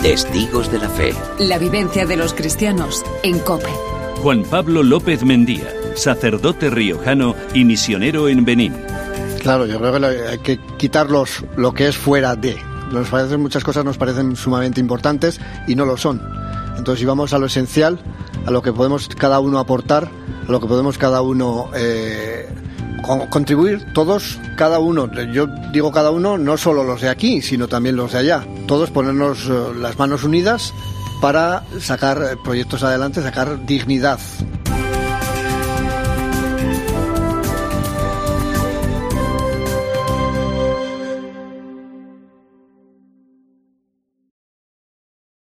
Testigos de la Fe. La vivencia de los cristianos en COPE. Juan Pablo López Mendía, sacerdote riojano y misionero en Benín. Claro, yo creo que hay que quitar lo que es fuera de. Muchas cosas nos parecen sumamente importantes y no lo son. Entonces, si vamos a lo esencial, a lo que podemos cada uno aportar, a lo que podemos cada uno contribuir, todos, cada uno, yo digo cada uno, no solo los de aquí, sino también los de allá. Todos ponernos las manos unidas para sacar proyectos adelante, sacar dignidad